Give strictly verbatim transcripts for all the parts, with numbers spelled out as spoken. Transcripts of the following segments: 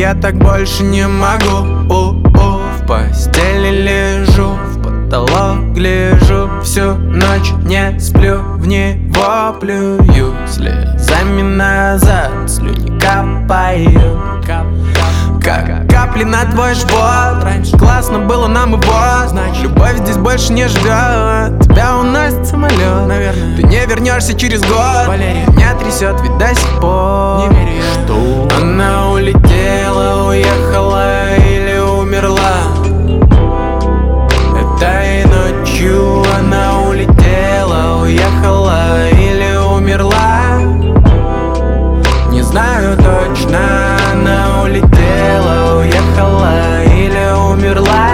я так больше не могу. У-у. В постели лежу, в потолок гляжу, всю ночь не сплю, в него плюю, слезами назад слюни капаю. Как капли на твой живот. Раньше классно было нам его, значит, любовь здесь больше не живет. Тебя уносит самолет, наверное. Ты не вернешься через год. Валерия меня трясет, ведь до сих пор не верю я, что она улетела, уехала или умерла. Этой ночью она улетела, уехала или умерла. Не знаю точно, она улетела, уехала или умерла.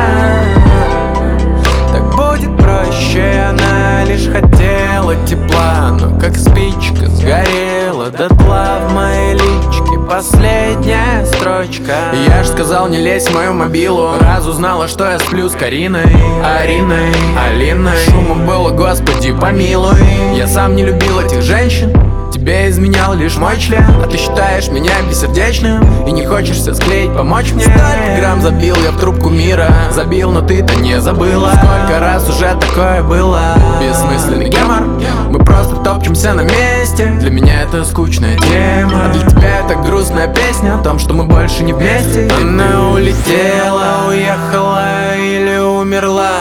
Так будет проще, она лишь хотела тепла, но как спичка сгорела дотла в моей личке последняя строчка. Я ж сказал, не лезь в мою мобилу, раз узнала, что я сплю с Кариной, Ариной, Алиной. Шума было, господи помилуй. Я сам не любил этих женщин, тебе изменял лишь мой член. А ты считаешь меня бессердечным и не хочешься склеить, помочь мне. Столько грамм забил я в трубку мира, забил, но ты-то не забыла. Сколько раз уже такое было. Бессмысленный гемор, мы просто топчемся на месте. Для меня это скучная тема, а для тебя это грустная песня о том, что мы больше не вместе. Она улетела, уехала или умерла.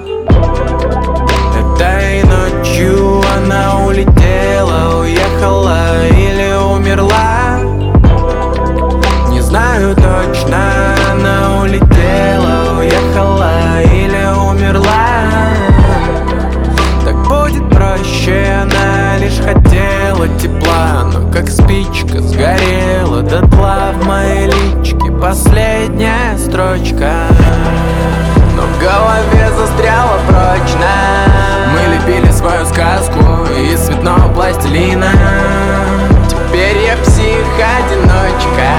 Этой ночью она улетела, уехала или умерла. Не знаю точно, она улетела, уехала или умерла. Так будет проще, она лишь хотела тепла, но как спичка сгорела дотла в моей личке последняя строчка. Но в голове застряла прочно. Мы лепили свою сказку из цветного пластилина. Теперь я псих-одиночка.